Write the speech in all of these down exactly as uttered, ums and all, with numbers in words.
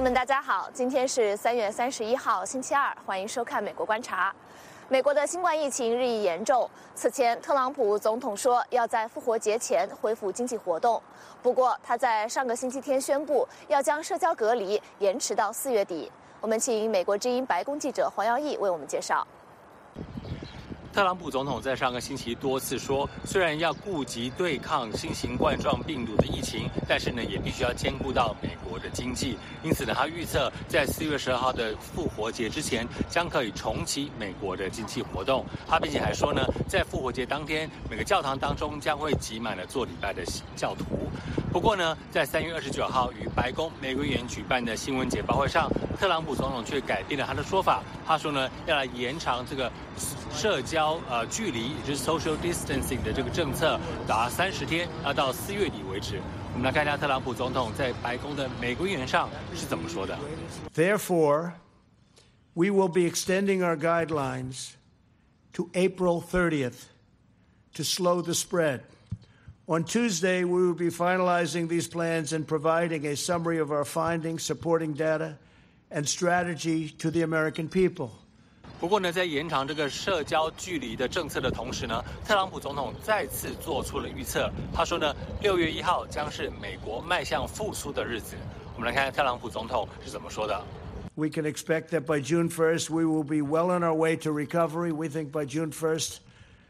们，大家好，今天是三月三十一号，星期二，欢迎收看《美国观察》。美国的新冠疫情日益严重，此前特朗普总统说要在复活节前恢复经济活动，不过他在上个星期天宣布要将社交隔离延迟到四月底。我们请美国之音白宫记者黄耀义为我们介绍。 特朗普总统在上个星期多次说，虽然要顾及对抗新型冠状病毒的疫情，但是呢，也必须要兼顾到美国的经济。因此呢，他预测在四月十二号的复活节之前，将可以重启美国的经济活动。他并且还说呢，在复活节当天，每个教堂当中将会挤满了做礼拜的教徒。不过呢，在三月二十九号与白宫玫瑰园举办的新闻简报会上，特朗普总统却改变了他的说法。他说呢，要来延长这个社交呃距离，也就是 social distancing 的这个政策，达三十天，要到四月底为止。我们来看一下特朗普总统在白宫的玫瑰园上是怎么说的。 Therefore, we will be extending our guidelines to April thirtieth to slow the spread.On Tuesday, we will be finalizing these plans and providing a summary of our findings, supporting data, and strategy to the American people. 不过呢，在延长这个社交距离的政策的同时呢，特朗普总统再次做出了预测。他说呢，六月一号将是美国迈向复苏的日子。我们来看看特朗普总统是怎么说的。 We can expect that by June first, we will be well on our way to recovery. We think by June first,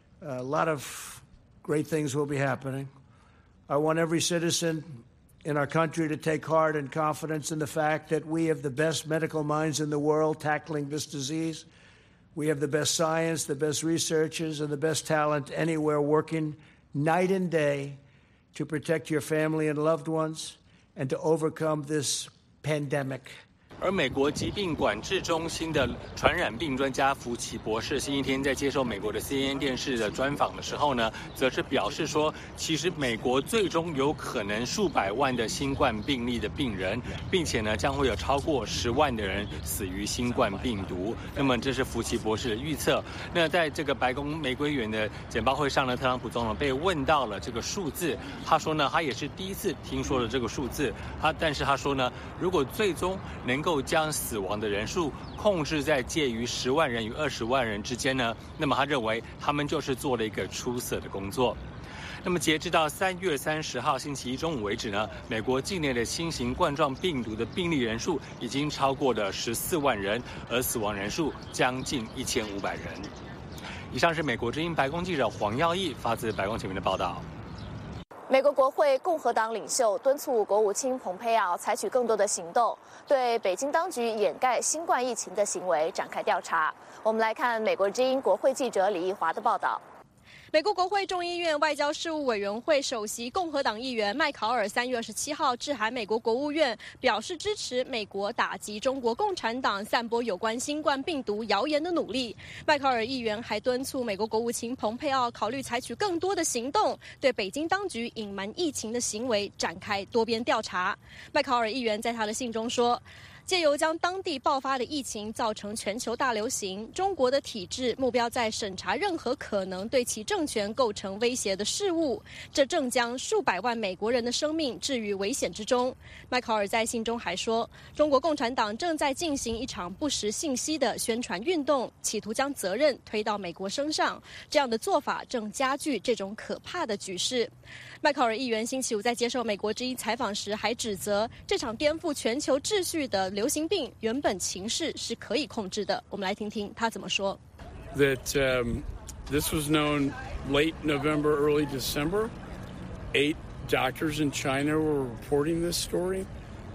a lot of great things will be happening. I want every citizen in our country to take heart and confidence in the fact that we have the best medical minds in the world tackling this disease. We have the best science, the best researchers, and the best talent anywhere working night and day to protect your family and loved ones and to overcome this pandemic. 而美国疾病管制中心的传染病专家福奇博士星期天在接受美国的 C N N 电视的专访的时候呢，则是表示说，其实美国最终有可能数百万的新冠病例的病人，并且呢，将会有超过十万的人死于新冠病毒。那么这是福奇博士的预测。那在这个白宫玫瑰园的简报会上呢，特朗普总统被问到了这个数字，他说呢，他也是第一次听说了这个数字。他但是他说呢，如果最终能够将死亡的人数控制在介于十万人与二十万人之间呢，那么他认为他们就是做了一个出色的工作。那么截至到三月三十号星期一中午为止呢，美国境内的新型冠状病毒的病例人数已经超过了十四万人，而死亡人数将近一千五百人。以上是美国之音白宫记者黄耀义发自白宫前面的报道。 美国国会共和党领袖敦促国务卿蓬佩奥采取更多的行动，对北京当局掩盖新冠疫情的行为展开调查。我们来看美国之音国会记者李义华的报道。 美国国会众议院外交事务委员会首席共和党议员麦考尔三月二十七号致函美国国务院，表示支持美国打击中国共产党散播有关新冠病毒谣言的努力。麦考尔议员还敦促美国国务卿蓬佩奥考虑采取更多的行动，对北京当局隐瞒疫情的行为展开多边调查。麦考尔议员在他的信中说，借由将当地爆发的疫情造成全球大流行，中国的体制目标在审查任何可能对其政权构成威胁的事物，这正将数百万美国人的生命置于危险之中。麦考尔在信中还说，中国共产党正在进行一场不实信息的宣传运动，企图将责任推到美国身上，这样的做法正加剧这种可怕的局势。麦考尔议员星期五在接受美国之音采访时还指责，这场颠覆全球秩序的流行病原本情势是可以控制的。我们来听听他怎么说。 That um, this was known late November, early December. Eight doctors in China were reporting this story.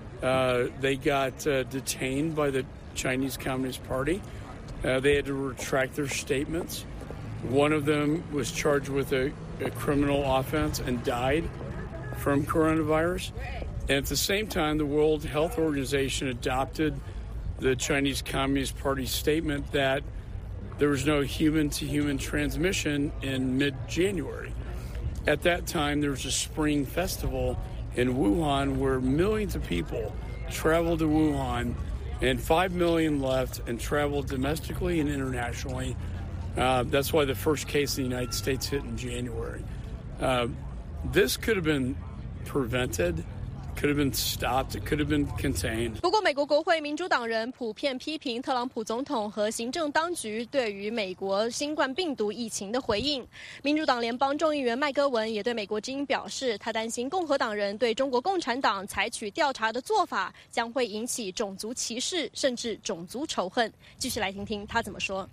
Uh, they got uh, detained by the Chinese Communist Party. Uh, they had to retract their statements. One of them was charged with a, a criminal offense and died from coronavirus. And at the same time, the World Health Organization adopted the Chinese Communist Party statement that there was no human-to-human transmission in mid-January. At that time, there was a spring festival in Wuhan where millions of people traveled to Wuhan, and five million left and traveled domestically and internationally. Uh, that's why the first case in the United States hit in January. Uh, this could have been prevented could have been stopped. It could have been contained. 不过，美国国会民主党人普遍批评特朗普总统和行政当局对于美国新冠病毒疫情的回应。民主党联邦众议员麦戈文也对美国之音表示，他担心共和党人对中国共产党采取调查的做法将会引起种族歧视，甚至种族仇恨。继续来听听他怎么说。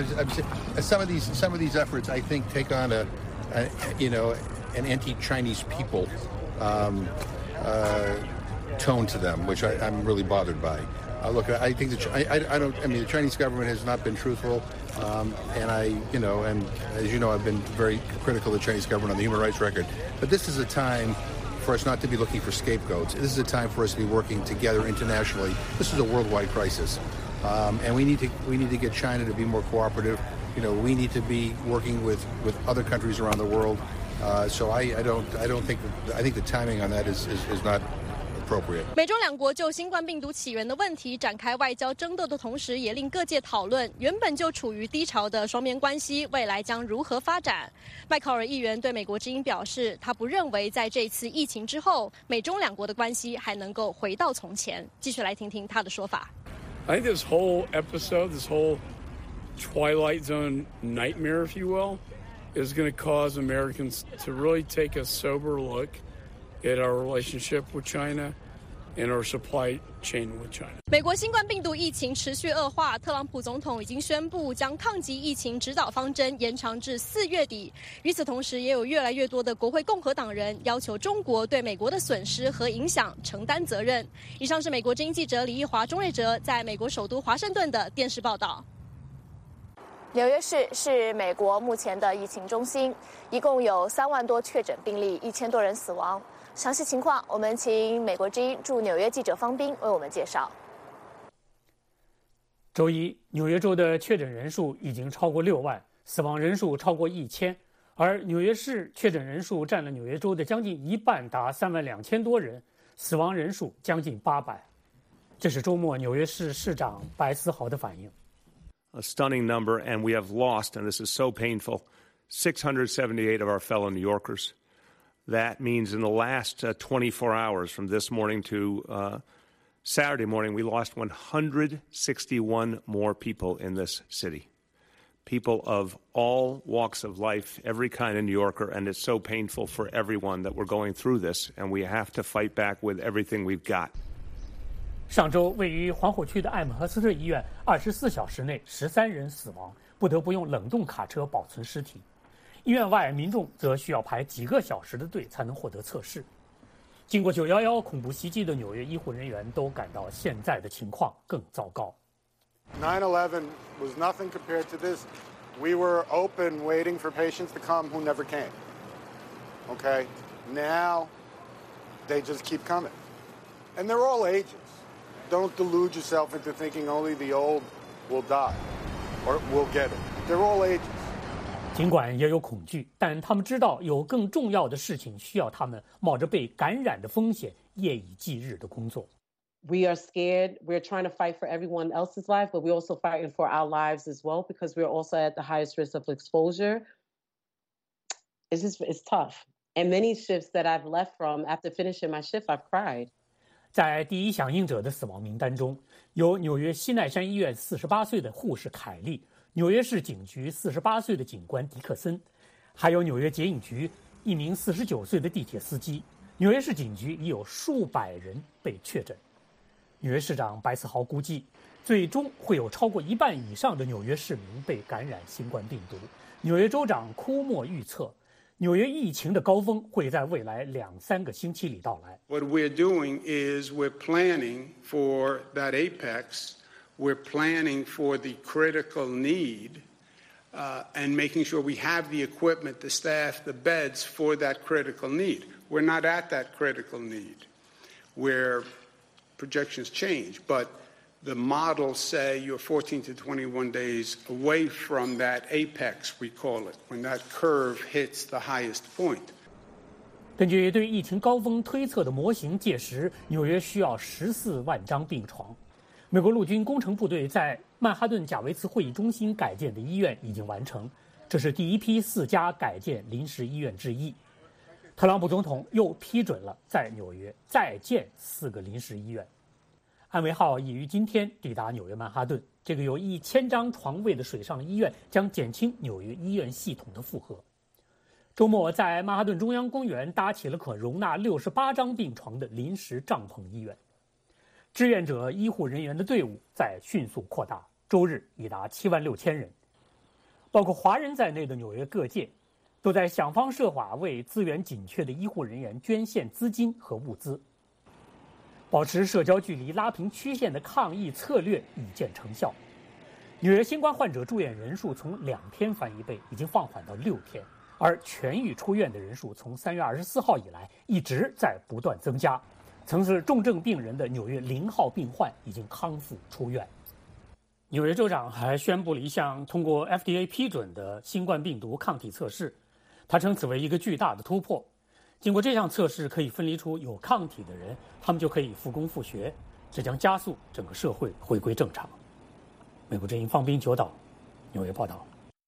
Some of these, some of these efforts, I think, take on a, a you know, an anti-Chinese people um, uh, tone to them, which I, I'm really bothered by. Uh, look, I think that I, I don't. I mean, the Chinese government has not been truthful, um, and I, you know, and as you know, I've been very critical of the Chinese government on the human rights record. But this is a time for us not to be looking for scapegoats. This is a time for us to be working together internationally. This is a worldwide crisis. Um, and we need to we need to get China to be more cooperative. You know, we need to be working with, with other countries around the world. Uh, so I, I don't I don't think I think the timing on that is, is, is not appropriate. 美中两国就新冠病毒起源的问题展开外交争斗的同时，也令各界讨论原本就处于低潮的双边关系未来将如何发展。麦考尔议员对美国之音表示，他不认为在这次疫情之后，美中两国的关系还能够回到从前。继续来听听他的说法。 I think this whole episode, this whole Twilight Zone nightmare, if you will, is going to cause Americans to really take a sober look at our relationship with China and our supply chain with China. 美国新冠病毒疫情持续恶化，特朗普总统已经宣布将抗击疫情指导方针延长至四月底。与此同时，也有越来越多的国会共和党人要求中国对美国的损失和影响承担责任。以上是美国之音记者李义华、钟瑞哲在美国首都华盛顿的电视报道。 纽约市是美国目前的疫情中心，一共有三万多确诊病例，一千多人死亡。详细情况，我们请美国之音驻纽约记者方斌为我们介绍。 周一，纽约州的确诊人数已经超过六万，死亡人数超过一千，而纽约市确诊人数占了纽约州的将近一半，达三万两千多人，死亡人数将近八百。这是周末纽约市市长白思豪的反应。 A stunning number, and we have lost, and this is so painful, six hundred seventy-eight of our fellow New Yorkers. That means in the last uh, twenty-four hours from this morning to uh, Saturday morning, we lost one hundred sixty-one more people in this city. People of all walks of life, every kind of New Yorker, and it's so painful for everyone that we're going through this, and we have to fight back with everything we've got. 上周，位于黄浦区的艾姆赫斯特医院，二十四小时内十三人死亡，不得不用冷冻卡车保存尸体。医院外，民众则需要排几个小时的队才能获得测试。经过九一一恐怖袭击的纽约医护人员都感到现在的情况更糟糕。 nine eleven was nothing compared to this. We were open, waiting for patients to come who never came. Okay, now they just keep coming, and they're all ages. Don't delude yourself into thinking only the old will die or will get it. They're all ages. 尽管也有恐惧，但他们知道有更重要的事情需要他们冒着被感染的风险夜以继日的工作。 We are scared. We're trying to fight for everyone else's life, but we're also fighting for our lives as well because we're also at the highest risk of exposure. It's just, it's tough. And many shifts that I've left from, after finishing my shift, I've cried. 在第一响应者的死亡名单中，有纽约西奈山医院四十八岁的护士凯利，纽约市警局四十八岁的警官迪克森，还有纽约捷影局一名四十九岁的地铁司机。纽约市警局已有数百人被确诊。纽约市长白思豪估计，最终会有超过一半以上的纽约市民被感染新冠病毒。纽约州长库莫预测，纽约疫情的高峰会在未来两三个星期里到来。 What we're doing is we're planning for that apex. We're planning for the critical need, uh, and making sure we have the equipment, the staff, the beds for that critical need. We're not at that critical need, where projections change, but the models say you're fourteen to twenty-one days away from that apex, we call it, when that curve hits the highest point. 根据对疫情高峰推测的模型，届时纽约需要十四万张病床。美国陆军工程部队在曼哈顿贾维茨会议中心改建的医院已经完成，这是第一批四家改建临时医院之一。 特朗普总统又批准了在纽约再建四个临时医院。安维号已于今天抵达纽约曼哈顿，这个有一千张床位的水上医院将减轻纽约医院系统的负荷。周末在曼哈顿中央公园搭起了可容纳六十八张病床的临时帐篷医院。志愿者医护人员的队伍在迅速扩大，周日已达七万六千人。包括华人在内的纽约各界都在想方设法为资源紧缺的医护人员捐献资金和物资。保持社交距离、拉平曲线的抗疫策略已见成效。纽约新冠患者住院人数从两天翻一倍，已经放缓到六天，而痊愈出院的人数从三月二十四号以来一直在不断增加。曾是重症病人的纽约零号病患已经康复出院。纽约州长还宣布了一项通过 F D A 批准的新冠病毒抗体测试，他称此为一个巨大的突破。经过这项测试，可以分离出有抗体的人，他们就可以复工复学，这将加速整个社会回归正常。美国之音方斌九岛，纽约报道。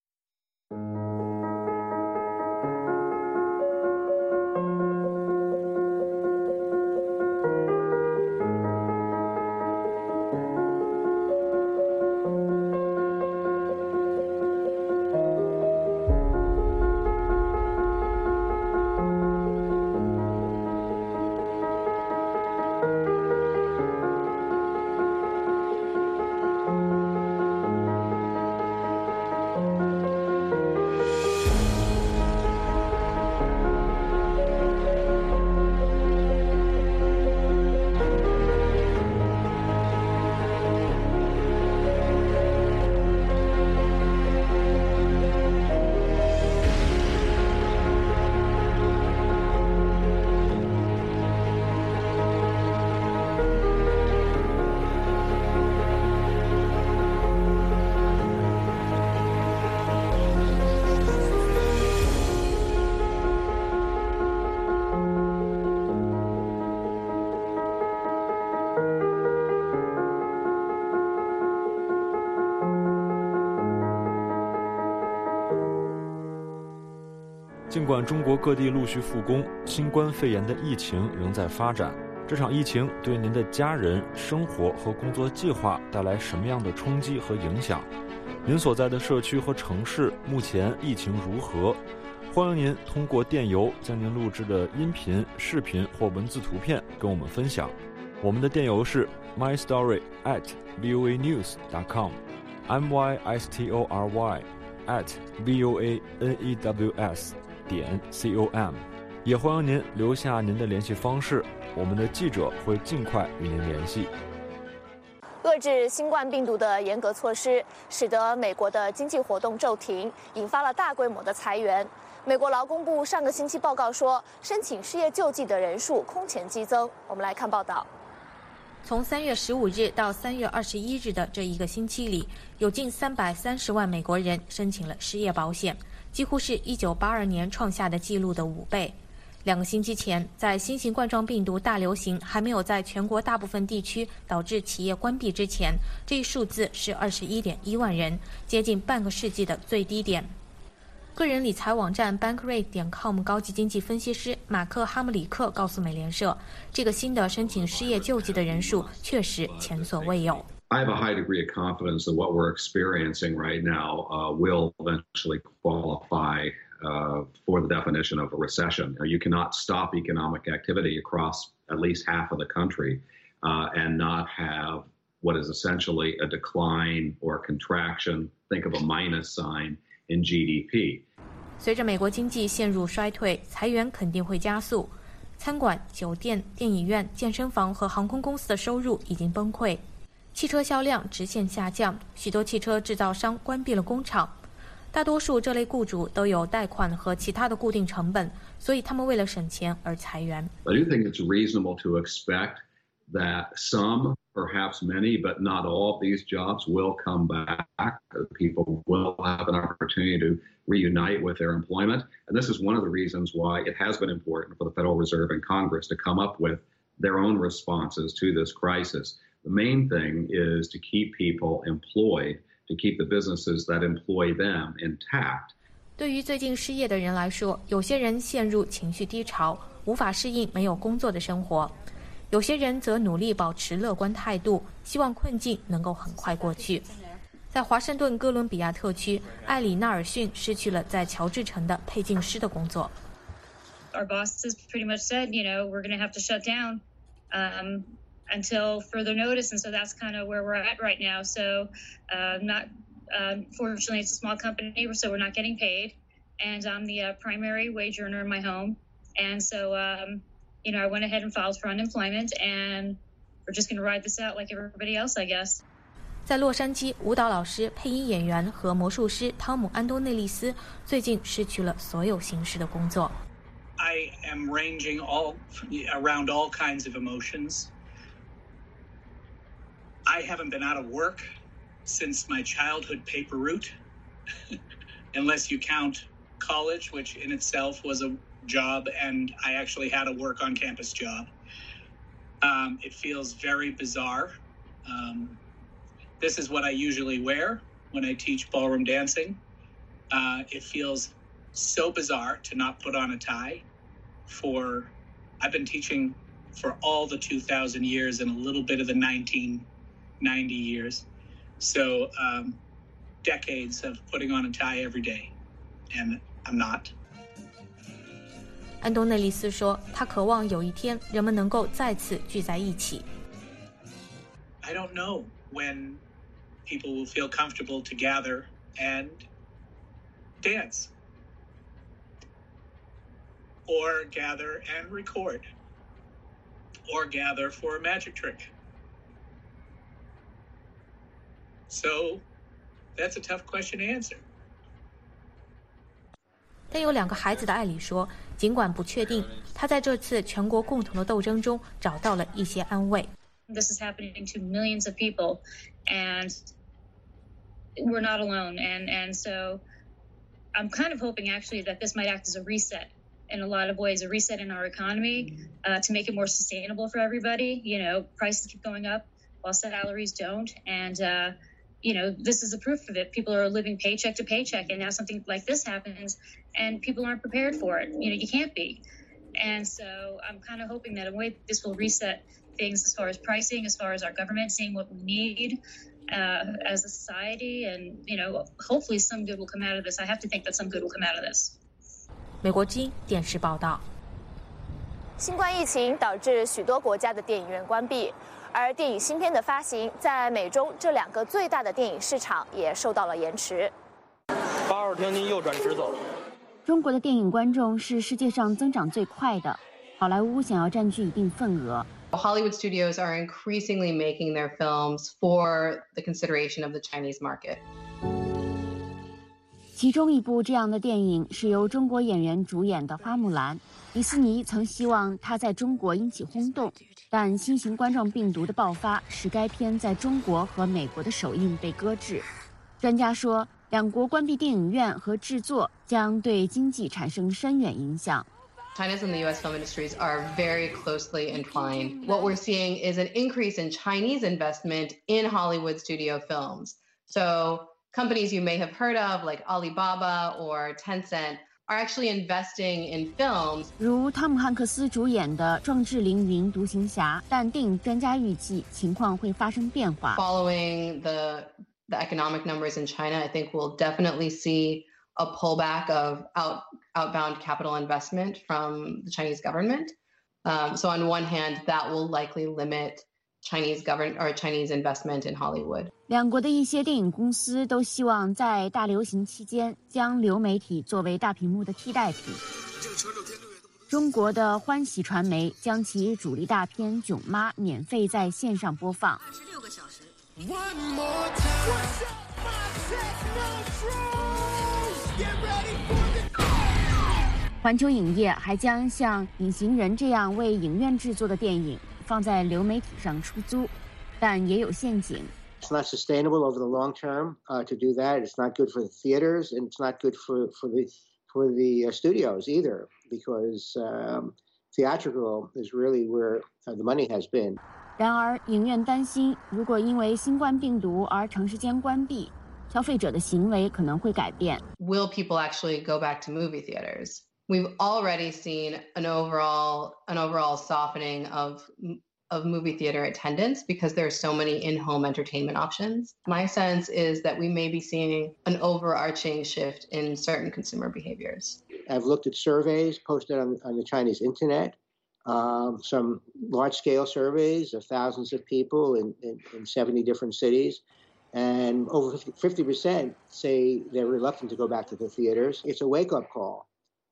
尽管中国各地陆续复工，新冠肺炎的疫情仍在发展。这场疫情对您的家人、生活和工作计划带来什么样的冲击和影响？您所在的社区和城市目前疫情如何？欢迎您通过电邮将您录制的音频、视频或文字图片跟我们分享。我们的电邮是 my story at voa news dot com，m y s t o r y at voa news点 com， 也欢迎您留下您的联系方式，我们的记者会尽快与您联系。 遏制新冠病毒的严格措施，使得美国的经济活动骤停，引发了大规模的裁员。美国劳工部上个星期报告说，申请失业救济的人数空前激增。我们来看报道。 从三月十五日到三月二十一日的这一个星期里，有近三百三十万美国人申请了失业保险，几乎是一九八二年创下的纪录的五倍。两个星期前，在新型冠状病毒大流行还没有在全国大部分地区导致企业关闭之前，这一数字是二十一点一万人，接近半个世纪的最低点。个人理财网站 Bankrate 点 com 高级经济分析师马克·哈姆里克告诉美联社，这个新的申请失业救济的人数确实前所未有。 I have a high degree of confidence that what we're experiencing right now uh, will eventually qualify uh, for the definition of a recession. You cannot stop economic activity across at least half of the country uh, and not have what is essentially a decline or contraction. Think of a minus sign in G D P. 随着美国经济陷入衰退，裁员肯定会加速。餐馆、酒店、电影院、健身房和航空公司的收入已经崩溃，汽车销量直线下降，许多汽车制造商关闭了工厂。大多数这类雇主都有贷款和其他的固定成本，所以他们为了省钱而裁员。 I do think it's reasonable to expect that some, perhaps many, but not all of these jobs will come back. People will have an opportunity to reunite with their employment. And this is one of the reasons why it has been important for the Federal Reserve and Congress to come up with their own responses to this crisis. The main thing is to keep people employed, to keep the businesses that employ them intact. 对于最近失业的人来说，有些人陷入情绪低潮，无法适应没有工作的生活；有些人则努力保持乐观态度，希望困境能够很快过去。在华盛顿哥伦比亚特区，艾里纳尔逊失去了在乔治城的配镜师的工作。 Our bosses pretty much said, you know, we're going to have to shut down um, until further notice, and so that's kind of where we're at right now. So, uh, not um, fortunately, it's a small company, so we're not getting paid, and I'm the uh, primary wage earner in my home, and so, um, you know, I went ahead and filed for unemployment, and we're just going to ride this out like everybody else, I guess. 在洛杉矶，舞蹈老师、配音演员和魔术师汤姆·安东内利斯最近失去了所有形式的工作。 I am ranging all around all kinds of emotions. I haven't been out of work since my childhood paper route, unless you count college, which in itself was a job, and I actually had a work on campus job. Um, it feels very bizarre. Um, this is what I usually wear when I teach ballroom dancing. Uh, it feels so bizarre to not put on a tie. For I've been teaching for all the two thousand years and a little bit of the nineteen ninety years. So um, decades of putting on a tie every day, and I'm not. 安东内利斯说，他渴望有一天人们能够再次聚在一起。 I don't know when people will feel comfortable to gather and dance. Or gather and record, or gather for a magic trick. So that's a tough question to answer. 但有两个孩子的艾里说，尽管不确定，他在这次全国共同的斗争中找到了一些安慰。 This is happening to millions of people, and we're not alone. And and so I'm kind of hoping actually that this might act as a reset.In a lot of ways, a reset in our economy uh, to make it more sustainable for everybody. You know, prices keep going up while salaries don't. And, uh, you know, this is a proof of it. People are living paycheck to paycheck. And now something like this happens and people aren't prepared for it. You know, you can't be. And so I'm kind of hoping that in a way this will reset things as far as pricing, as far as our government seeing what we need uh, as a society. And, you know, hopefully some good will come out of this. I have to think that some good will come out of this. 美国之音电视报道， 新冠疫情导致许多国家的电影院关闭，而电影新片的发行在美中这两个最大的电影市场也受到了延迟。 八号厅您右转直走。 中国的电影观众是世界上增长最快的，好莱坞想要占据一定份额。 Hollywood studios are increasingly making their films for the consideration of the Chinese market. 其中一部这样的电影是由中国演员主演的《花木兰》。迪士尼曾希望它在中国引起轰动，但新型冠状病毒的爆发使该片在中国和美国的首映被搁置。专家说，两国关闭电影院和制作将对经济产生深远影响。 China's and the U S film industries are very closely entwined. What we're seeing is an increase in Chinese investment in Hollywood studio films. So,Companies you may have heard of, like Alibaba or Tencent, are actually investing in films. 如汤姆·汉克斯主演的《壮志凌云：独行侠》，但电影专家预计情况会发生变化。 Following the the economic numbers in China, I think we'll definitely see a pullback of out outbound capital investment from the Chinese government. Um, so on one hand, that will likely limit.Chinese government or Chinese investment in Hollywood. 两国的一些电影公司都希望在大流行期间将流媒体作为大屏幕的替代品。中国的欢喜传媒将其主力大片《囧妈》免费在线上播放。二十六个小时。环球影业还将像《隐形人》这样为影院制作的电影放在流媒体上出租，但也有陷阱。 It's not sustainable over the long term uh, to do that. It's not good for the theaters, and it's not good for for the for the uh, studios either, because um, theatrical is really where uh, the money has been. 然而，影院担心，如果因为新冠病毒而长时间关闭， 消费者的行为可能会改变。 Will people actually go back to movie theaters? We've already seen an overall an overall softening of of movie theater attendance because there are so many in-home entertainment options. My sense is that we may be seeing an overarching shift in certain consumer behaviors. I've looked at surveys posted on, on the Chinese internet, um, some large-scale surveys of thousands of people in, in, in seventy different cities. And over fifty percent say they're reluctant to go back to the theaters. It's a wake-up call.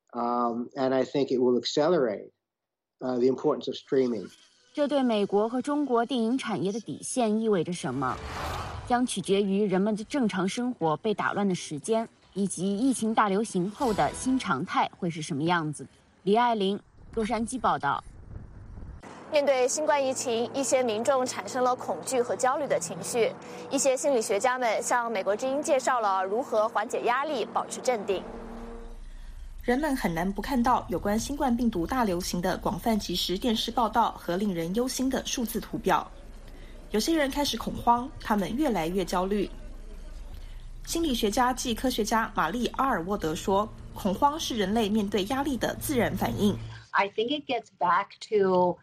Um, and I think it will accelerate uh, the importance of streaming. 这对美国和中国电影产业的底线意味着什么，将取决于人们的正常生活被打乱的时间，以及疫情大流行后的新常态会是什么样子。李爱玲，洛杉矶报道。 面对新冠疫情，一些民众产生了恐惧和焦虑的情绪。一些心理学家们向美国之音介绍了如何缓解压力、保持镇定。 人们很难不看到有关新冠病毒大流行的广泛即时电视报道和令人忧心的数字图表。有些人开始恐慌，他们越来越焦虑。心理学家暨科学家玛丽·阿尔沃德说，恐慌是人类面对压力的自然反应。 I think it gets back to,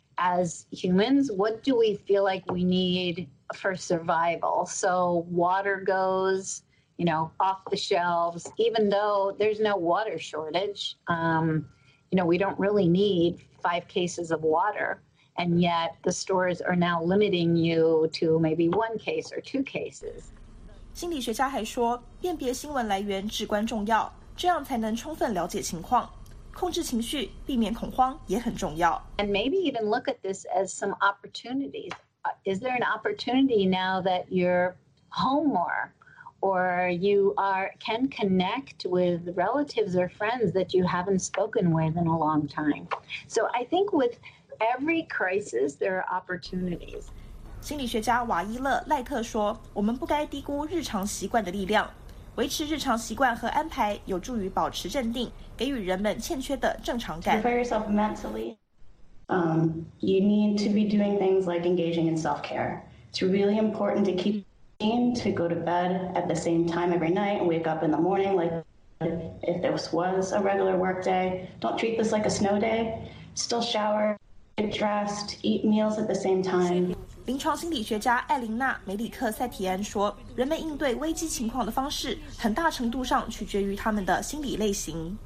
as humans, what do we feel like we need for survival? So water goes, you know, off the shelves, even though there's no water shortage. Um, you know, we don't really need five cases of water, and yet the stores are now limiting you to maybe one case or two cases. 心理学家还说，辨别新闻来源至关重要，这样才能充分了解情况。控制情绪，避免恐慌也很重要。 And maybe even look at this as some opportunities. Is there an opportunity now that you're home more? Or you are can connect with relatives or friends that you haven't spoken with in a long time. So I think with every crisis, there are opportunities. 心理学家瓦伊勒·赖特说，我们不该低估日常习惯的力量。维持日常习惯和安排有助于保持镇定，给予人们欠缺的正常感。 Prepare yourself mentally. Um, you need to be doing things like engaging in self-care. It's really important to keep to go to bed at the same time every night and wake up in the morning like if this was a regular work day. Don't treat this like a snow day. Still shower, get dressed, eat meals at the same time. 临床心理学家艾琳娜·梅里克塞提安说，人们应对危机情况的方式很大程度上取决于他们的心理类型。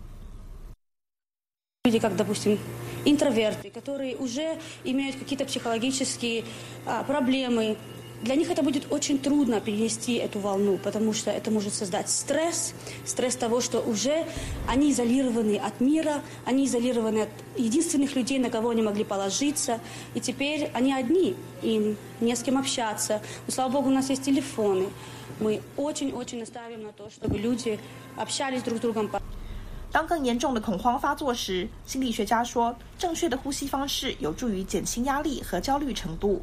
Люди, как, допустим, интроверты, которые уже имеют какие-то психологические а, проблемы, для них это будет очень трудно перенести эту волну, потому что это может создать стресс, стресс того, что уже они изолированы от мира, они изолированы от единственных людей, на кого они могли положиться, и теперь они одни, им не с кем общаться. Но, слава богу, у нас есть телефоны. Мы очень-очень настаиваем на то, чтобы люди общались друг с другом. 当更严重的恐慌发作时，心理学家说，正确的呼吸方式有助于减轻压力和焦虑程度。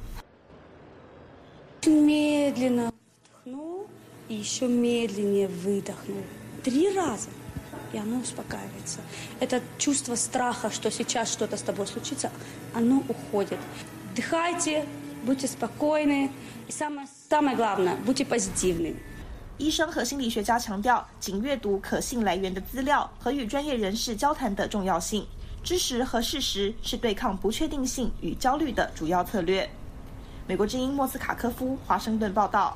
Медленно вдохну и еще медленнее выдохну. Три раза, и оно успокаивается. Это чувство страха, что сейчас что-то с тобой случится, оно уходит. Вдыхайте, будьте спокойны. И самое, самое главное, будьте позитивны. 医生和心理学家强调，仅阅读可信来源的资料和与专业人士交谈的重要性。知识和事实是对抗不确定性与焦虑的主要策略。美国之音莫斯卡科夫华盛顿报道。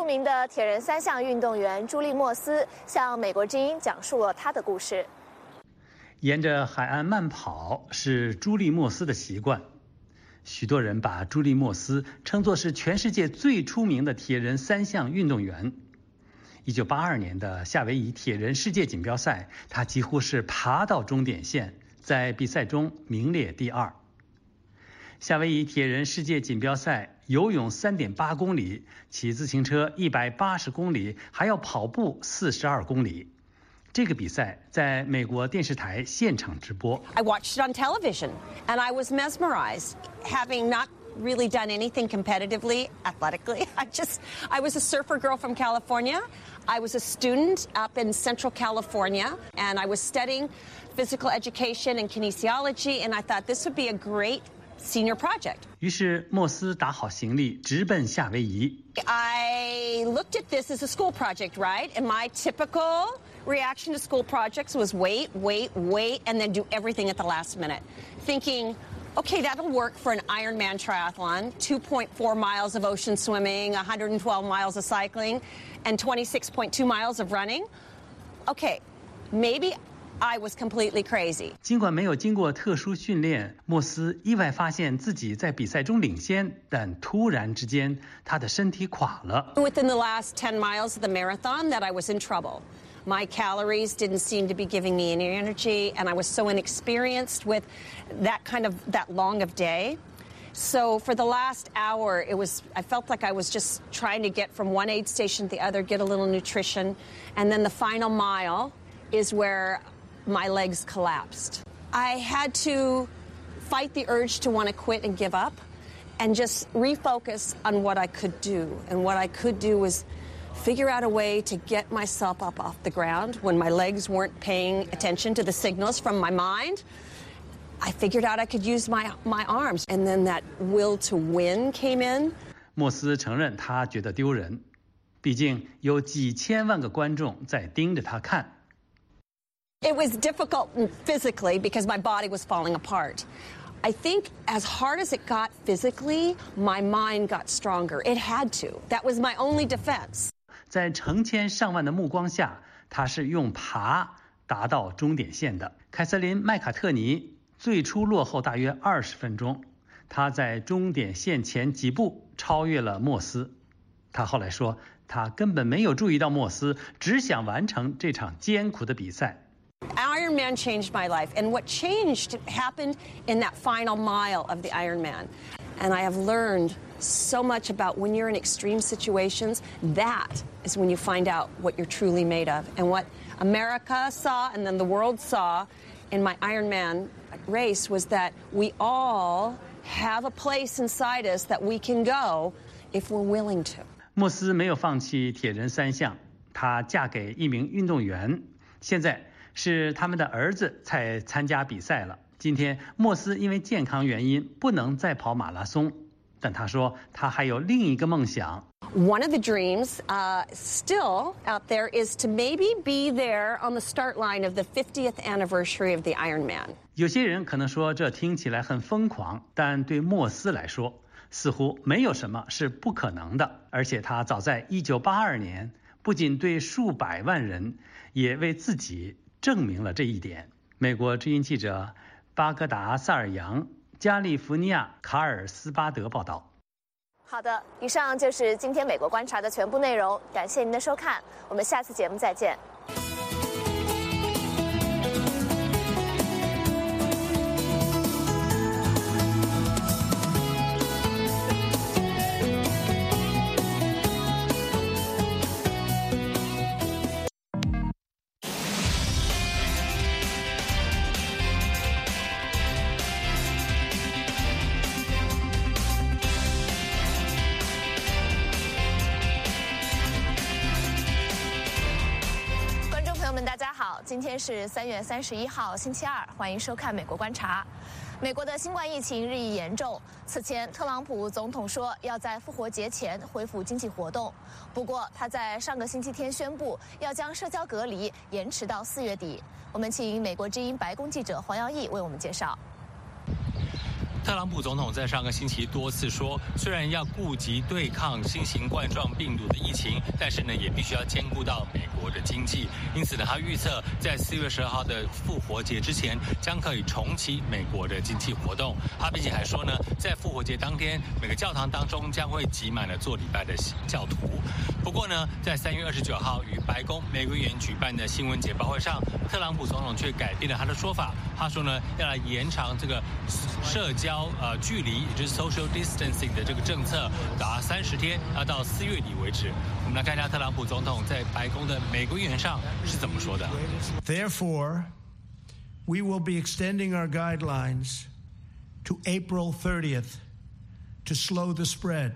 名的铁人三项运动员朱莉莫斯向美国之音讲述了她的故事。 沿着海岸慢跑是朱莉莫斯的习惯，许多人把朱莉莫斯称作是全世界最出名的铁人三项运动员。一九八二年的夏威夷铁人世界锦标赛，她几乎是爬到终点线，在比赛中名列第二。夏威夷铁人世界锦标赛，游泳 三点八公里，骑自行车一百八十公里，还要跑步四十二公里。这个比赛在美国电视台现场直播。 I watched it on television and I was mesmerized, having not really done anything competitively, athletically. I just, I was a surfer girl from California. I was a student up in Central California, and I was studying physical education and kinesiology, and I thought this would be a great senior project. 于是莫斯打好行李，直奔夏威夷。 I looked at this as a school project, right? And my typical reaction to school projects was wait, wait, wait, and then do everything at the last minute, thinking, okay, that'll work for an Ironman triathlon, two point four miles of ocean swimming, one hundred twelve miles of cycling, and twenty-six point two miles of running. Okay, maybe I was completely crazy. 尽管没有经过特殊训练，莫斯意外发现自己在比赛中领先，但突然之间，他的身体垮了。 Within the last ten miles of the marathon, that I was in trouble. My calories didn't seem to be giving me any energy, and I was so inexperienced with that kind of that long of day. So for the last hour, it was I felt like I was just trying to get from one aid station to the other, get a little nutrition, and then the final mile is where my legs collapsed. I had to fight the urge to want to quit and give up and just refocus on what I could do. And what I could do was figure out a way to get myself up off the ground when my legs weren't paying attention to the signals from my mind. I figured out I could use my, my arms. And then that will to win came in. 莫斯承认他觉得丢人，毕竟有几千万个观众在盯着他看。 It was difficult physically because my body was falling apart. I think as hard as it got physically, my mind got stronger. It had to. That was my only defense. 在成千上万的目光下，他是用爬达到终点线的。凯瑟琳·麦卡特尼最初落后大约二十分钟，他在终点线前几步超越了莫斯。他后来说，他根本没有注意到莫斯，只想完成这场艰苦的比赛。 Ironman changed my life, and what changed happened in that final mile of the Ironman. And I have learned so much about when you're in extreme situations, that is when you find out what you're truly made of. And what America saw and then the world saw in my Ironman race was that we all have a place inside us that we can go if we're willing to. 莫斯没有放弃铁人三项，她嫁给一名运动员，现在是他们的儿子才参加比赛了。今天莫斯因为健康原因不能再跑马拉松，但他说他还有另一个梦想。 One of the dreams uh, still out there is to maybe be there on the start line of the fiftieth anniversary of the Ironman. 有些人可能说这听起来很疯狂，但对莫斯来说，似乎没有什么是不可能的。而且他早在一九八二年，不仅对数百万人，也为自己证明了这一点。美国之音记者巴格达·萨尔扬，加利福尼亚卡尔斯巴德报道。 好的，以上就是今天美国观察的全部内容，感谢您的收看，我们下次节目再见。今天是三月三十一号，星期二，欢迎收看《美国观察》。美国的新冠疫情日益严重，此前特朗普总统说要在复活节前恢复经济活动，不过他在上个星期天宣布要将社交隔离延迟到四月底。我们请美国之音白宫记者黄耀义为我们介绍。 特朗普总统在上个星期多次说，虽然要顾及对抗新型冠状病毒的疫情，但是呢，也必须要兼顾到美国的经济。因此呢，他预测在四月十二号的复活节之前，将可以重启美国的经济活动。他并且还说呢，在复活节当天，每个教堂当中将会挤满了做礼拜的教徒。不过呢，在三月二十九号于白宫玫瑰园举办的新闻简报会上，特朗普总统却改变了他的说法。他说呢，要来延长这个社交呃距离，也就是 social distancing 的这个政策，达三十天，要到四月底为止。我们来看一下特朗普总统在白宫的玫瑰园上是怎么说的。 Therefore, we will be extending our guidelines to April thirtieth to slow the spread.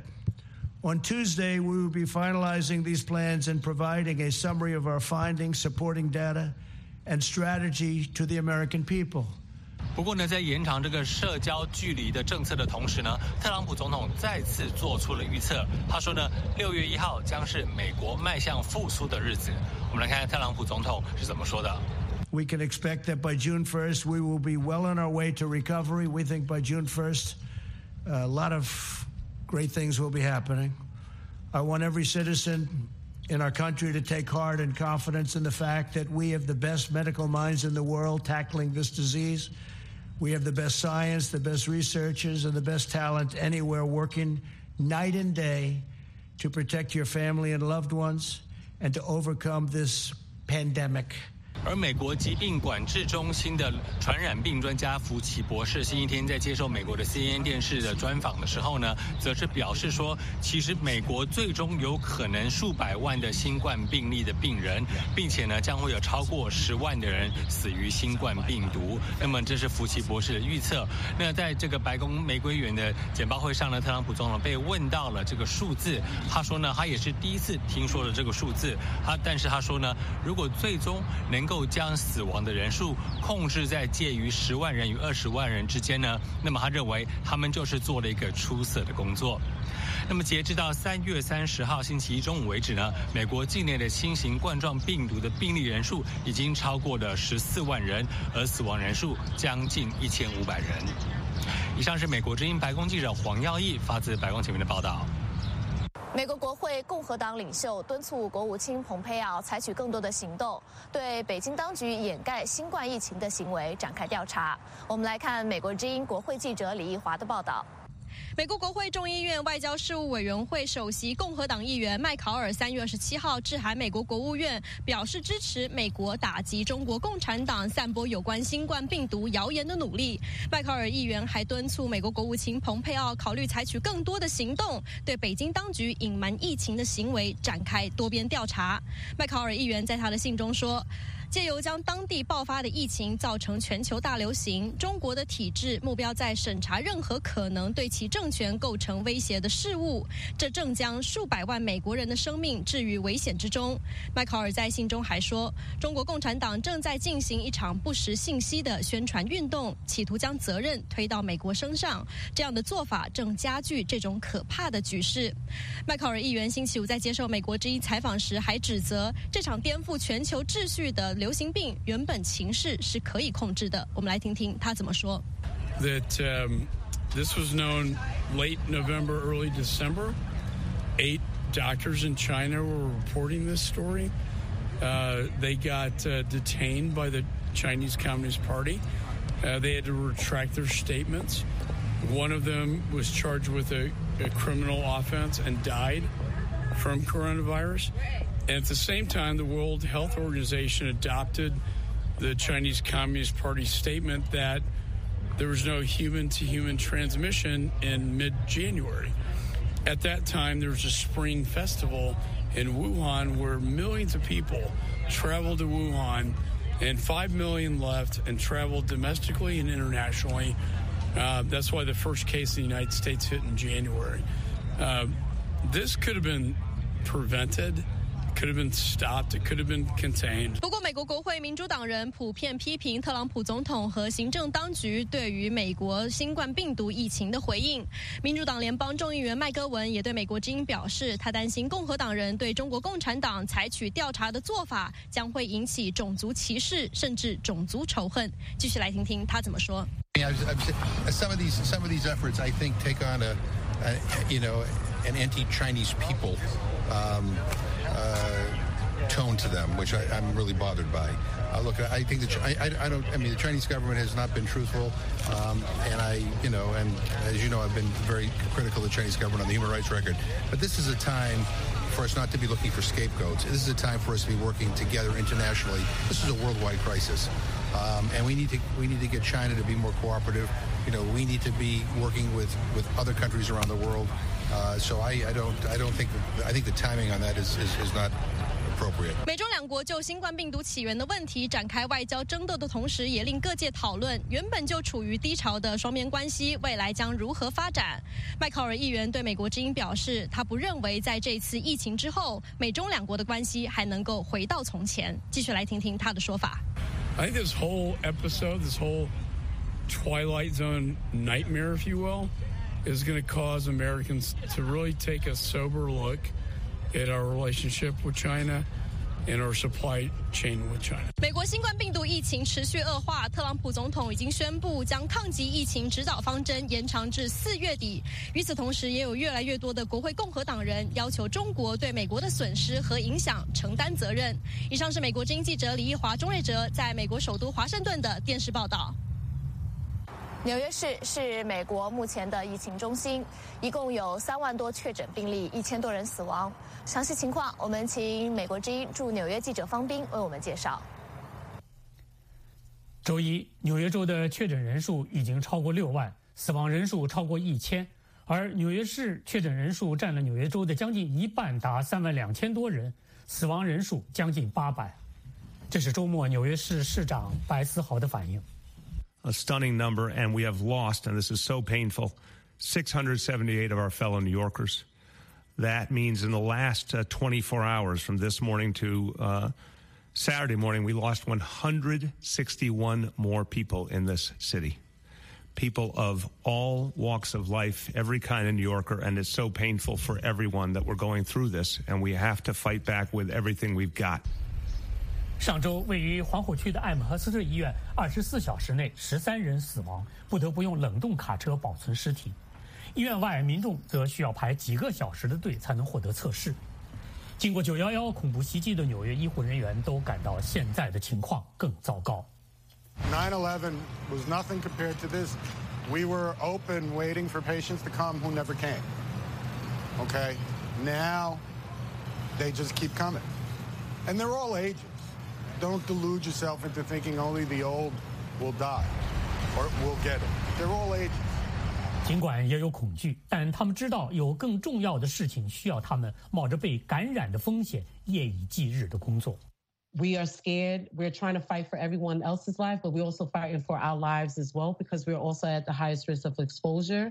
On Tuesday, we will be finalizing these plans and providing a summary of our findings, supporting data, and strategy to the American people. 不过呢，在延长这个社交距离的政策的同时呢，特朗普总统再次做出了预测。他说呢，六月一号将是美国迈向复苏的日子。我们来看看特朗普总统是怎么说的。 We can expect that by June first, we will be well on our way to recovery. We think by June first, a lot of great things will be happening. I want every citizen in our country to take heart and confidence in the fact that we have the best medical minds in the world tackling this disease. We have the best science, the best researchers, and the best talent anywhere working night and day to protect your family and loved ones and to overcome this pandemic. 而美国疾病管制中心的传染病专家福奇博士星期天在接受美国的 C N N 电视的专访的时候呢，则是表示说，其实美国最终有可能数百万的新冠病例的病人，并且呢，将会有超过十万的人死于新冠病毒。那么这是福奇博士的预测。那在这个白宫玫瑰园的简报会上呢，特朗普总统被问到了这个数字，他说呢，他也是第一次听说了这个数字。他但是他说呢，如果最终能够将死亡的人数控制在介于十万人与二十万人之间呢，那么他认为他们就是做了一个出色的工作。那么截至到三月三十号星期一中午为止呢，美国境内的新型冠状病毒的病例人数已经超过了十四万人，而死亡人数将近一千五百人。以上是美国之音白宫记者黄耀义发自白宫前面的报道。 美国国会共和党领袖敦促国务卿蓬佩奥采取更多的行动，对北京当局掩盖新冠疫情的行为展开调查。我们来看美国之音国会记者李义华的报道。 美国国会众议院外交事务委员会首席共和党议员麦考尔三月二十七号致函美国国务院，表示支持美国打击中国共产党散播有关新冠病毒谣言的努力。麦考尔议员还敦促美国国务卿蓬佩奥考虑采取更多的行动，对北京当局隐瞒疫情的行为展开多边调查。麦考尔议员在他的信中说，借由将当地爆发的疫情造成全球大流行，中国的体制目标在审查任何可能对其政权构成威胁的事物，这正将数百万美国人的生命置于危险之中。麦考尔在信中还说，中国共产党正在进行一场不实信息的宣传运动，企图将责任推到美国身上，这样的做法正加剧这种可怕的局势。麦考尔议员星期五在接受美国之音采访时还指责，这场颠覆全球秩序的流行病原本情势是可以控制的。我们来听听他怎么说。 That um, this was known late November, early December. Eight doctors in China were reporting this story. Uh, they got uh, detained by the Chinese Communist Party. Uh, they had to retract their statements. One of them was charged with a, a criminal offense and died from coronavirus. And at the same time, the World Health Organization adopted the Chinese Communist Party's statement that there was no human-to-human transmission in mid-January. At that time, there was a spring festival in Wuhan where millions of people traveled to Wuhan, and five million left and traveled domestically and internationally. Uh, that's why the first case in the United States hit in January. Uh, this could have been prevented could have been stopped. It could have been contained. 不过，美国国会民主党人普遍批评特朗普总统和行政当局对于美国新冠病毒疫情的回应。民主党联邦众议员麦戈文也对美国之音表示，他担心共和党人对中国共产党采取调查的做法将会引起种族歧视，甚至种族仇恨。继续来听听他怎么说。 Some of these, some of these efforts, I think, take on a, a you know, an anti-Chinese people um, uh, tone to them, which I, I'm really bothered by. Uh, look, I think that I, I, I don't. I mean, the Chinese government has not been truthful, um, and I, you know, and as you know, I've been very critical of the Chinese government on the human rights record. But this is a time for us not to be looking for scapegoats. This is a time for us to be working together internationally. This is a worldwide crisis, um, and we need to we need to get China to be more cooperative. You know, we need to be working with, with other countries around the world. Uh, so I, I don't I don't think I think the timing on that is is, is not. 美中两国就新冠病毒起源的问题展开外交争斗的同时，也令各界讨论原本就处于低潮的双边关系未来将如何发展。麦考尔议员对美国之音表示，他不认为在这次疫情之后，美中两国的关系还能够回到从前。继续来听听他的说法。 I think this whole episode, this whole Twilight Zone nightmare, if you will, is going to cause Americans to really take a sober look at our relationship with China and our supply chain with China. 美国新冠病毒疫情持续恶化，特朗普总统已经宣布将抗击疫情指导方针延长至四月底。与此同时，也有越来越多的国会共和党人要求中国对美国的损失和影响承担责任。以上是美国之音记者李义华、钟瑞哲在美国首都华盛顿的电视报道。 纽约市是美国目前的疫情中心，一共有三万多确诊病例，一千多人死亡。详细情况，我们请美国之音驻纽约记者方斌为我们介绍。 周一，纽约州的确诊人数已经超过六万，死亡人数超过一千，而纽约市确诊人数占了纽约州的将近一半，达三万两千多人，死亡人数将近八百。这是周末纽约市市长白思豪的反应。 A stunning number, and we have lost, and this is so painful, six hundred seventy-eight of our fellow New Yorkers. That means in the last uh, twenty-four hours from this morning to uh, Saturday morning, we lost one hundred sixty-one more people in this city. People of all walks of life, every kind of New Yorker, and it's so painful for everyone that we're going through this, and we have to fight back with everything we've got. 上周，位于皇后区的艾姆赫斯特医院二十四小时内十三人死亡，不得不用冷冻卡车保存尸体。医院外民众则需要排几个小时的队才能获得测试。经过九一一恐怖袭击的纽约医护人员都感到现在的情况更糟糕。 nine eleven was nothing compared to this. We were open waiting for patients to come who never came. Okay? Now they just keep coming. And they're all ages. Don't delude yourself into thinking only the old will die or will get it. They're all ages. 尽管也有恐惧，但他们知道有更重要的事情需要他们冒着被感染的风险夜以继日的工作。 We are scared. We're trying to fight for everyone else's life, but we're also fighting for our lives as well because we're also at the highest risk of exposure.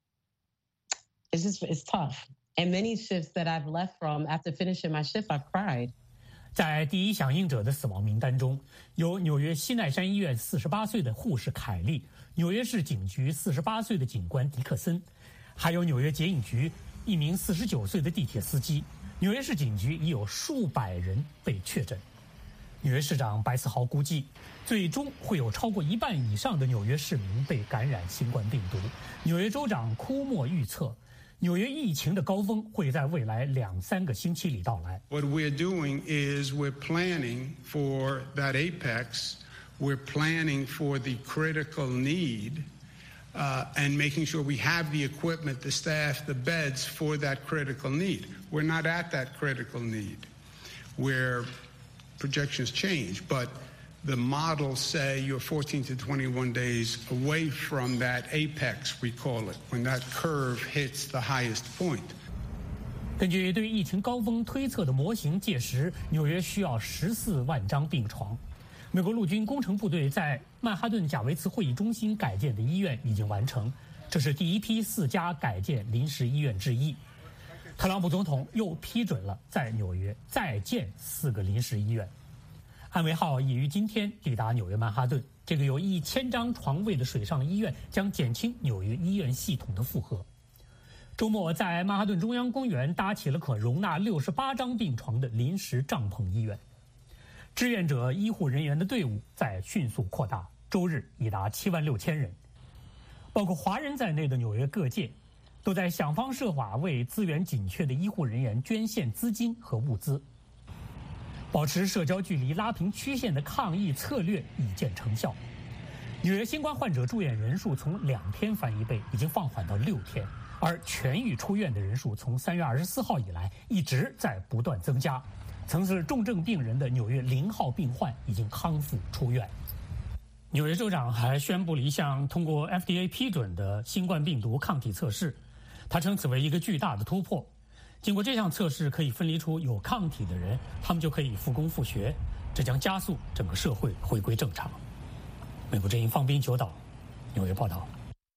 It's just, it's tough. And many shifts that I've left from after finishing my shift, I've cried. 在第一响应者的死亡名单中，有纽约西奈山医院四十八岁的护士凯利，纽约市警局四十八岁的警官迪克森，还有纽约捷影局一名四十九岁的地铁司机。纽约市警局已有数百人被确诊。纽约市长白思豪估计，最终会有超过一半以上的纽约市民被感染新冠病毒。纽约州长库莫预测，纽约疫情的高峰会在未来两三个星期里到来。 What we're doing is we're planning for that apex. We're planning for the critical need uh, and making sure we have the equipment, the staff, the beds for that critical need. We're not at that critical need where projections change, but the models say you're fourteen to twenty-one days away from that apex, we call it, when that curve hits the highest point. 根据对疫情高峰推测的模型，届时纽约需要十四万张病床。美国陆军工程部队在曼哈顿贾维茨会议中心改建的医院已经完成，这是第一批四家改建临时医院之一。 特朗普总统又批准了在纽约再建四个临时医院。安维号已于今天抵达纽约曼哈顿，这个有一千张床位的水上医院将减轻纽约医院系统的负荷。周末在曼哈顿中央公园搭起了可容纳六十八张病床的临时帐篷医院。志愿者医护人员的队伍在迅速扩大，周日已达七万六千人。包括华人在内的纽约各界都在想方设法为资源紧缺的医护人员捐献资金和物资。保持社交距离、拉平曲线的抗疫策略已见成效。纽约新冠患者住院人数从两天翻一倍，已经放缓到六天，而痊愈出院的人数从三月二十四号以来一直在不断增加。曾是重症病人的纽约零号病患已经康复出院。纽约州长还宣布了一项通过 F D A 批准的新冠病毒抗体测试，他称此为一个巨大的突破。经过这项测试，可以分离出有抗体的人，他们就可以复工复学，这将加速整个社会回归正常。美国之音方斌九岛，纽约报道。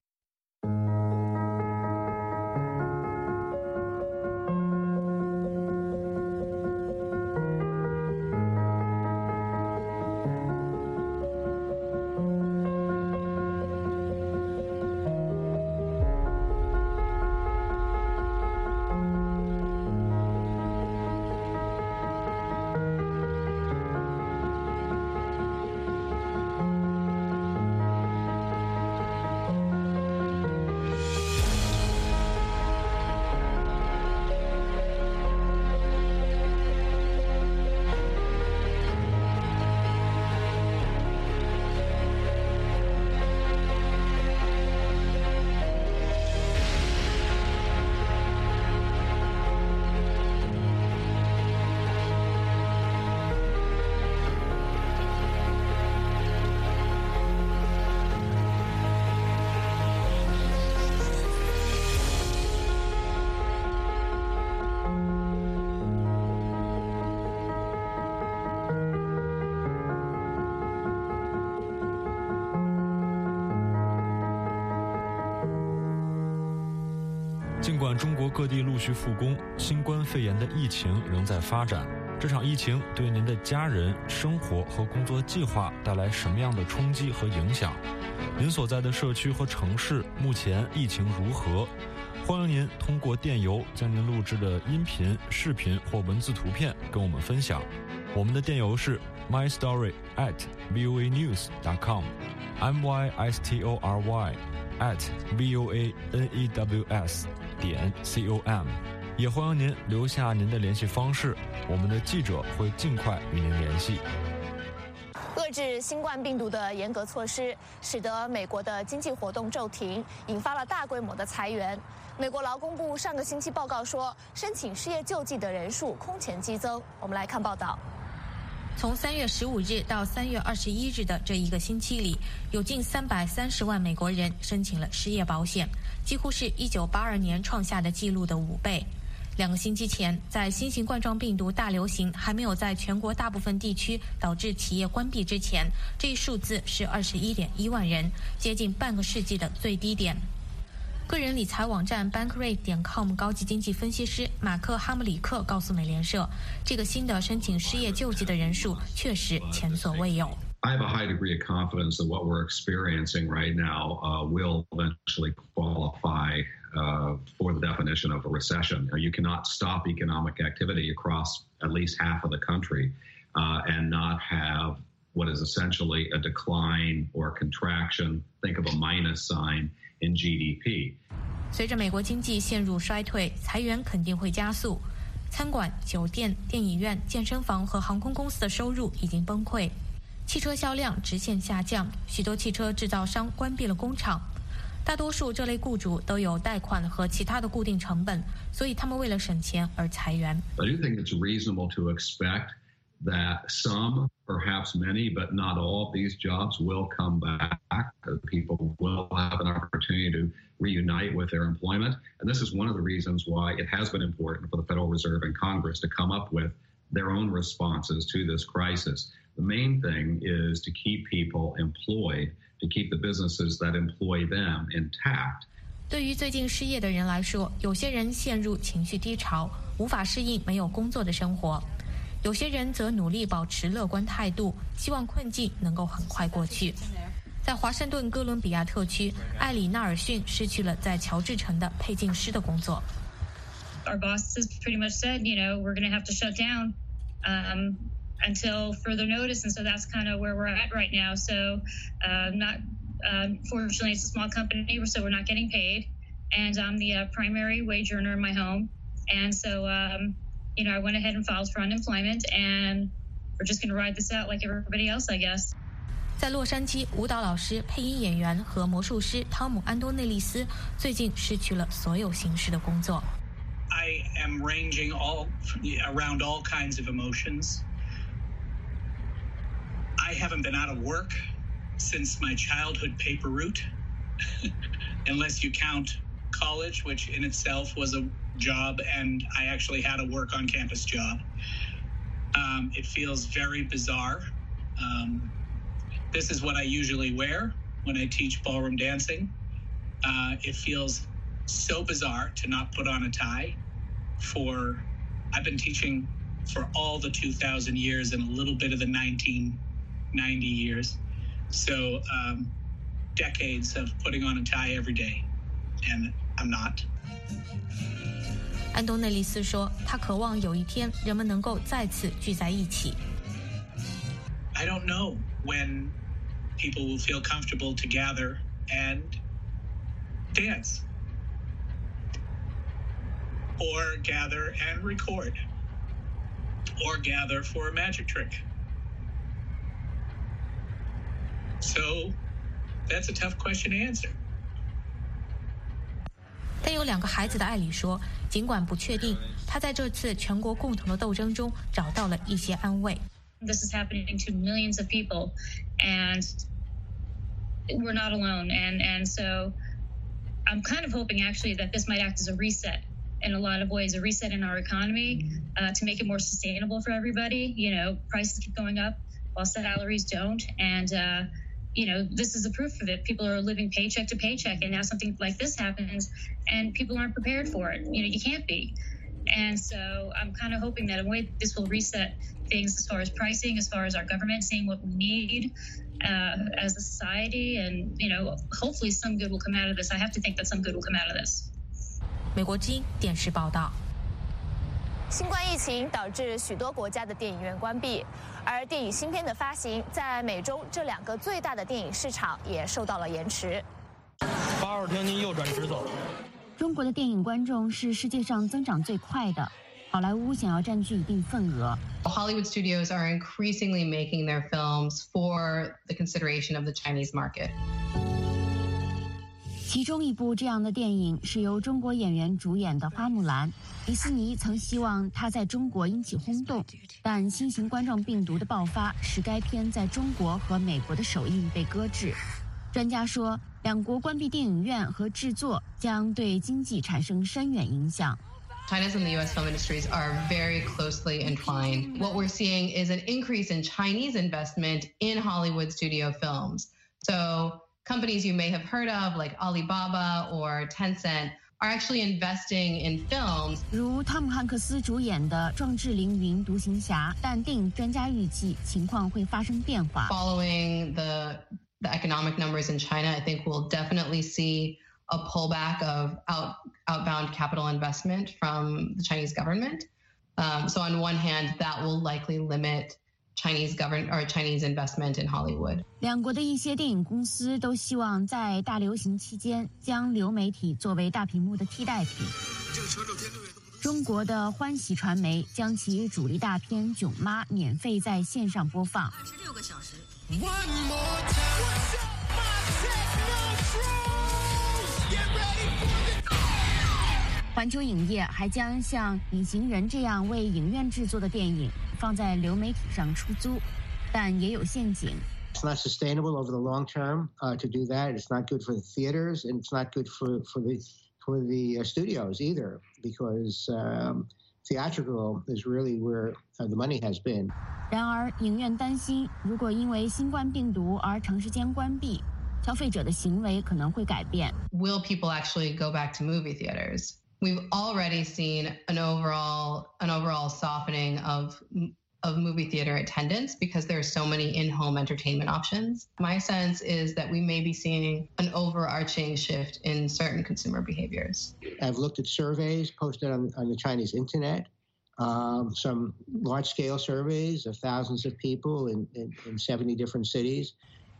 尽管中国各地陆续复工，新冠肺炎的疫情仍在发展。这场疫情对您的家人、生活和工作计划带来什么样的冲击和影响？您所在的社区和城市目前疫情如何？欢迎您通过电邮将您录制的音频、视频或文字图片跟我们分享。我们的电邮是 my story at voa news dot com m y s t o r y at voa news 点 com， 也欢迎您留下您的联系方式，我们的记者会尽快与您联系。 遏制新冠病毒的严格措施，使得美国的经济活动骤停，引发了大规模的裁员。美国劳工部上个星期报告说，申请失业救济的人数空前激增。我们来看报道。 从三月十五日到三月二十一日的这一个星期里，有近三百三十万美国人申请了失业保险，几乎是一九八二年创下的纪录的五倍。两个星期前，在新型冠状病毒大流行还没有在全国大部分地区导致企业关闭之前，这一数字是二十一点一万人，接近半个世纪的最低点。个人理财网站 bankrate 点 com 高级经济分析师马克·哈姆里克告诉美联社，这个新的申请失业救济的人数确实前所未有。 I have a high degree of confidence that what we're experiencing right now uh, will eventually qualify uh, for the definition of a recession. You cannot stop economic activity across at least half of the country uh, and not have what is essentially a decline or contraction, think of a minus sign in G D P. 随着美国经济陷入衰退，裁员肯定会加速。餐馆、酒店、电影院、健身房和航空公司的收入已经崩溃。汽车销量直线下降，许多汽车制造商关闭了工厂。大多数这类雇主都有贷款和其他的固定成本，所以他们为了省钱而裁员。 I do think it's reasonable to expect that some, perhaps many, but not all of these jobs will come back. People will have an opportunity to reunite with their employment. And this is one of the reasons why it has been important for the Federal Reserve and Congress to come up with their own responses to this crisis. The main thing is to keep people employed, to keep the businesses that employ them intact. 对于最近失业的人来说，有些人陷入情绪低潮，无法适应没有工作的生活；有些人则努力保持乐观态度，希望困境能够很快过去。在华盛顿哥伦比亚特区，艾里纳尔逊失去了在乔治城的配镜师的工作。 Our bosses pretty much said, you know, we're going to have to shut down um, until further notice, and so that's kind of where we're at right now. So, uh, not um, fortunately, it's a small company, so we're not getting paid, and I'm the uh, primary wage earner in my home, and so, um, you know, I went ahead and filed for unemployment, and we're just going to ride this out like everybody else, I guess. 在洛杉矶，舞蹈老师、配音演员和魔术师汤姆·安东内利斯最近失去了所有形式的工作。 I am ranging all around all kinds of emotions. I haven't been out of work since my childhood paper route, unless you count college, which in itself was a job, and I actually had a work on campus job. Um, it feels very bizarre. Um, This is what I usually wear when I teach ballroom dancing. Uh, it feels so bizarre to not put on a tie for, I've been teaching for all the two thousand years and a little bit of the nineteen ninety years. So um, decades of putting on a tie every day, and I'm not. 安东内利斯说，他渴望有一天人们能够再次聚在一起。 I don't know when people will feel comfortable to gather and dance, or gather and record, or gather for a magic trick. So that's a tough question to answer. 但有两个孩子的艾里说，尽管不确定，他在这次全国共同的斗争中找到了一些安慰。 This is happening to millions of people, and we're not alone. And, and so I'm kind of hoping, actually, that this might act as a reset in a lot of ways, a reset in our economy uh, to make it more sustainable for everybody. You know, prices keep going up while salaries don't. And, uh, you know, this is a proof of it. People are living paycheck to paycheck, and now something like this happens, and people aren't prepared for it. You know, you can't be. And so I'm kind of hoping that in a way this will reset things as far as pricing, as far as our government saying what we need uh, as a society, and, you know, hopefully some good will come out of this. I have to think that some good will come out of this. 美国之音电视报道。 新冠疫情导致许多国家的电影院关闭，而电影新片的发行在美中这两个最大的电影市场也受到了延迟。 八号天津右转直走。 中国的电影观众是世界上增长最快的，好莱坞想要占据一定份额。 Hollywood studios are increasingly making their films for the consideration of the Chinese market. 其中一部这样的电影是由中国演员主演的《花木兰》。迪士尼曾希望它在中国引起轰动，但新型冠状病毒的爆发使该片在中国和美国的首映被搁置。专家说，两国关闭电影院和制作将对经济产生深远影响。 China's and the U S film industries are very closely entwined. What we're seeing is an increase in Chinese investment in Hollywood studio films. So companies you may have heard of, like Alibaba or Tencent, are actually investing in films. 如汤姆汉克斯主演的《壮志凌云：独行侠》，但电影专家预计情况会发生变化。 Following the the economic numbers in China, I think we'll definitely see a pullback of out, outbound capital investment from the Chinese government. Um, so on one hand, that will likely limit Chinese government or Chinese investment in Hollywood. 两国的一些电影公司都希望在大流行期间将流媒体作为大屏幕的替代品。中国的欢喜传媒将其主力大片《囧妈》免费在线上播放。 二十六个小时。 环球影业还将像《隐形人》这样为影院制作的电影放在流媒体上出租，但也有陷阱。 It's not sustainable over the long term uh, to do that. It's not good for the theaters, and it's not good for, for the for the uh, studios either, because um, theatrical is really where uh, the money has been. 然而，影院担心，如果因为新冠病毒而长时间关闭， 消费者的行为可能会改变。 Will people actually go back to movie theaters? We've already seen an overall an overall softening of of movie theater attendance because there are so many in-home entertainment options. My sense is that we may be seeing an overarching shift in certain consumer behaviors. I've looked at surveys posted on, on the Chinese internet, um, some large-scale surveys of thousands of people in, in, in seventy different cities.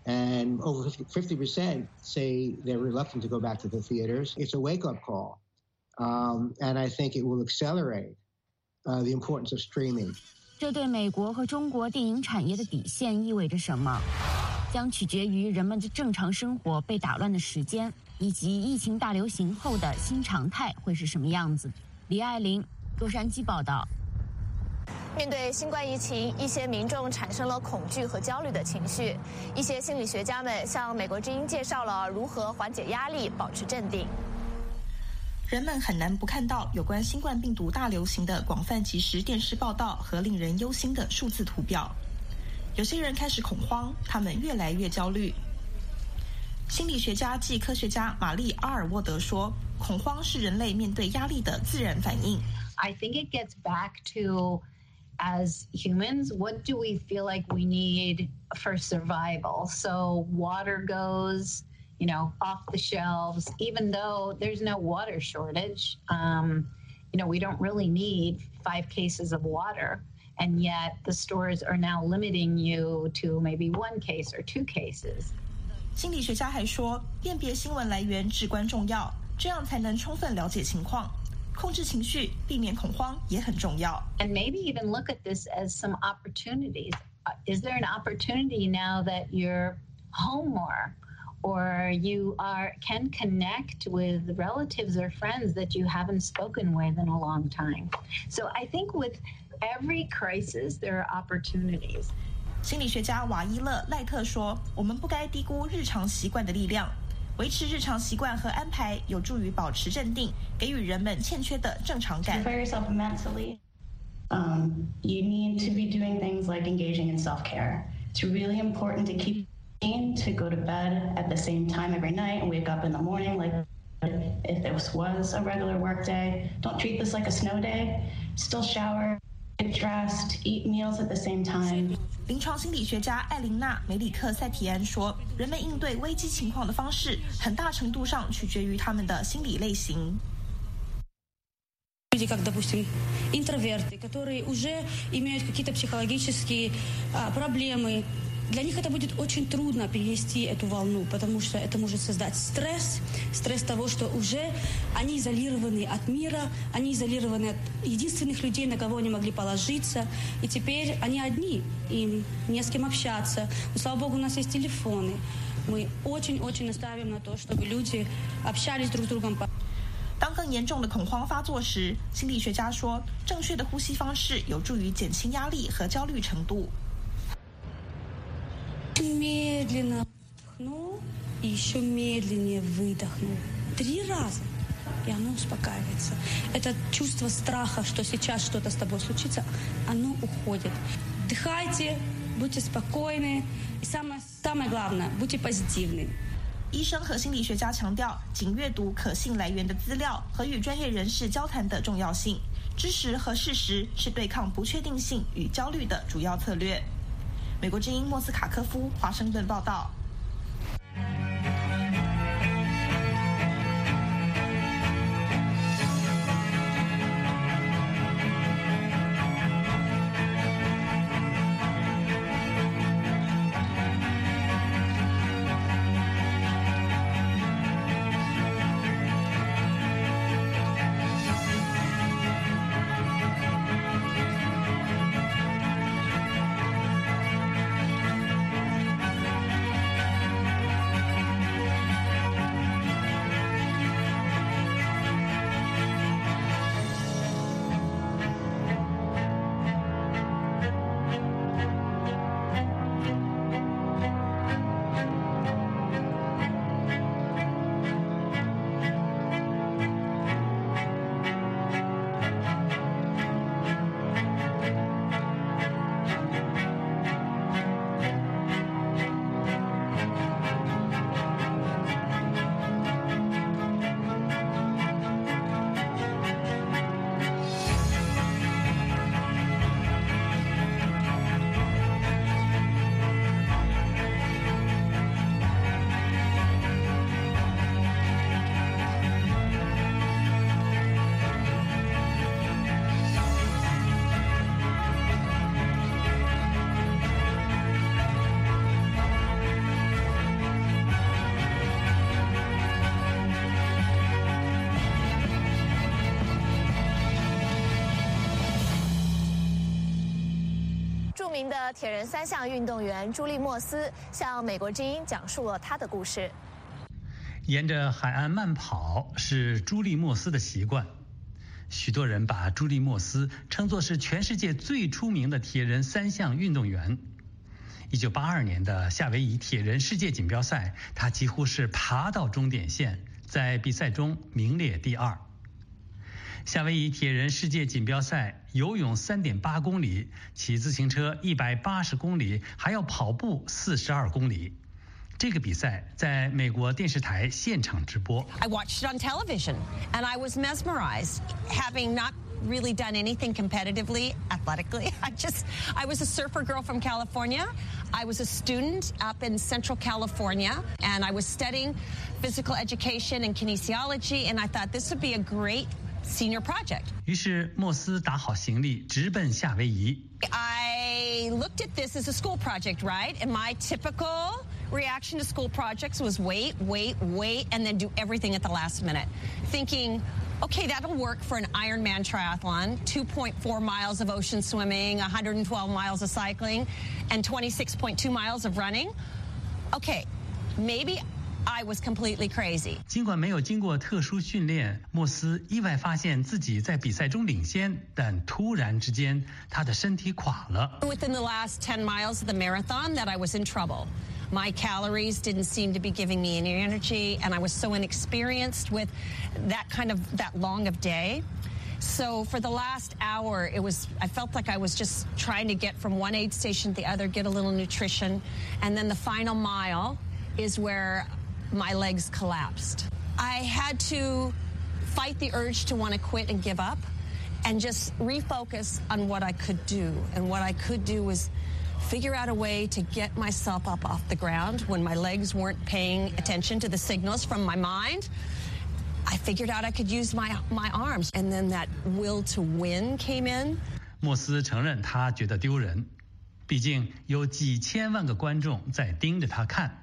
And over fifty percent say they're reluctant to go back to the theaters. It's a wake-up call. Um, and I think it will accelerate uh, the importance of streaming. 这对美国和中国电影产业的底线意味着什么？将取决于人们的正常生活被打乱的时间，以及疫情大流行后的新常态会是什么样子。李爱玲，洛杉矶报道。 面对新冠疫情，一些民众产生了恐惧和焦虑的情绪。一些心理学家们向美国之音介绍了如何缓解压力、保持镇定。 人们很难不看到有关新冠病毒大流行的广泛即时电视报道和令人忧心的数字图表。有些人开始恐慌，他们越来越焦虑。心理学家暨科学家玛丽·阿尔沃德说，恐慌是人类面对压力的自然反应。 I think it gets back to, as humans, what do we feel like we need for survival? So water goes, you know, off the shelves, even though there's no water shortage. Um, you know, we don't really need five cases of water, and yet the stores are now limiting you to maybe one case or two cases. 心理学家还说，辨别新闻来源至关重要，这样才能充分了解情况。控制情绪，避免恐慌也很重要。 And maybe even look at this as some opportunities. Is there an opportunity now that you're home more? Or you are can connect with relatives or friends that you haven't spoken with in a long time. So I think with every crisis, there are opportunities. 心理学家瓦伊勒·赖特说，我们不该低估日常习惯的力量。维持日常习惯和安排有助于保持镇定，给予人们欠缺的正常感。 For yourself mentally, um, you need to be doing things like engaging in self-care. It's really important to keep to go to bed at the same time every night and wake up in the morning like if this was a regular work day. Don't treat this like a snow day. Still shower, get dressed, eat meals at the same time. 临床心理学家艾琳娜·梅里克塞提安说，人们应对危机情况的方式很大程度上取决于他们的心理类型。 Люди, как, допустим, интроверты, которые уже имеют какие-то психологические а, проблемы, для них это будет очень трудно перенести эту волну, потому что это может создать стресс, стресс того, что уже они изолированы от мира, они изолированы от единственных людей, на кого они могли положиться, и теперь они одни, им не с кем общаться. Но, слава богу, у нас есть телефоны. Мы очень-очень настаиваем на то, чтобы люди общались друг с другом. 当更严重的恐慌发作时，心理学家说，正确的呼吸方式有助于减轻压力和焦虑程度。 Медленно вдохнул и еще медленнее выдохнул. Три раза, и оно успокаивается. Это чувство страха, что сейчас что-то с тобой случится, оно уходит. Дыхайте, будьте спокойны. И самое, самое главное, будьте позитивны. 医生和心理学家强调，仅阅读可信来源的资料和与专业人士交谈的重要性。知识和事实是对抗不确定性与焦虑的主要策略。美国之音莫斯卡科夫华盛顿报道。 著名的铁人三项运动员朱莉莫斯向美国之音讲述了她的故事。 沿着海岸慢跑是朱莉莫斯的习惯，许多人把朱莉莫斯称作是全世界最出名的铁人三项运动员。一九八二年的夏威夷铁人世界锦标赛，她几乎是爬到终点线，在比赛中名列第二。夏威夷铁人世界锦标赛，游泳 三点八公里，骑自行车一百八十公里，还要跑步四十二公里。这个比赛在美国电视台现场直播。 I watched it on television and I was mesmerized, having not really done anything competitively, athletically. I just, I was a surfer girl from California. I was a student up in Central California, and I was studying physical education and kinesiology, and I thought this would be a great senior project. 于是莫斯打好行李，直奔夏威夷。 I looked at this as a school project, right? And my typical reaction to school projects was wait, wait, wait, and then do everything at the last minute, thinking, okay, that'll work for an Ironman triathlon, two point four miles of ocean swimming, one hundred twelve miles of cycling, and twenty-six point two miles of running. Okay, maybe I was completely crazy. 尽管没有经过特殊训练，莫斯意外发现自己在比赛中领先，但突然之间，他的身体垮了。 Within the last ten miles of the marathon, that I was in trouble. My calories didn't seem to be giving me any energy, and I was so inexperienced with that kind of that long of day. So for the last hour, it was I felt like I was just trying to get from one aid station to the other, get a little nutrition, and then the final mile is where my legs collapsed. I had to fight the urge to want to quit and give up and just refocus on what I could do. And what I could do was figure out a way to get myself up off the ground when my legs weren't paying attention to the signals from my mind. I figured out I could use my my arms, and then that will to win came in. 莫斯承认他觉得丢人，毕竟有几千万个观众在盯着他看。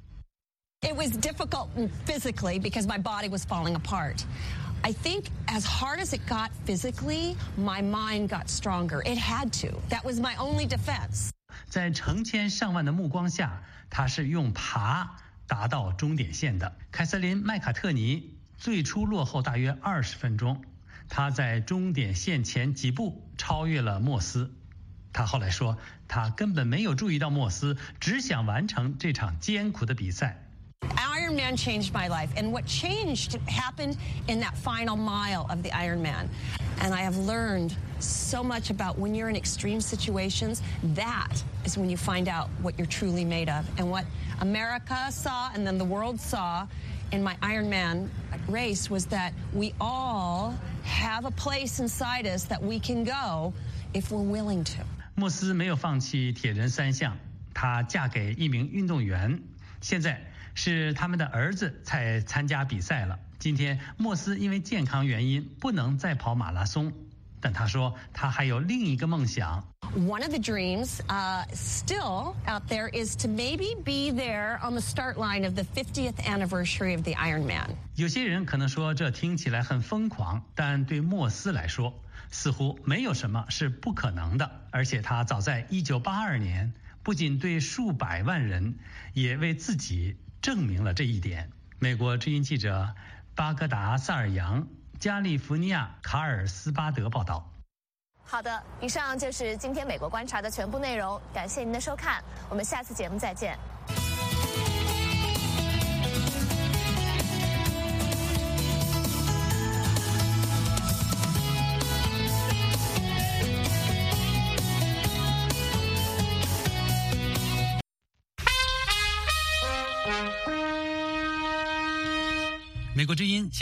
It was difficult physically because my body was falling apart. I think as hard as it got physically, my mind got stronger. It had to. That was my only defense. 在成千上万的目光下，他是用爬达到终点线的。凯瑟琳·麦卡特尼最初落后大约二十分钟，他在终点线前几步超越了莫斯。他后来说，他根本没有注意到莫斯，只想完成这场艰苦的比赛。 Ironman changed my life, and what changed happened in that final mile of the Ironman. And I have learned so much about when you're in extreme situations, that is when you find out what you're truly made of. And what America saw and then the world saw in my Ironman race was that we all have a place inside us that we can go if we're willing to. 莫斯没有放弃铁人三项，她嫁给一名运动员，现在 是他们的儿子才参加比赛了。今天莫斯因为健康原因不能再跑马拉松，但他说他还有另一个梦想。 One of the dreams, uh, still out there, is to maybe be there on the start line of the fiftieth anniversary of the Ironman. 有些人可能说这听起来很疯狂，但对莫斯来说，似乎没有什么是不可能的。而且他早在一九八二年，不仅对数百万人，也为自己 证明了这一点。美国之音记者巴格达萨尔扬，加利福尼亚卡尔斯巴德报道。 好的，以上就是今天美国观察的全部内容，感谢您的收看，我们下次节目再见。 美国之音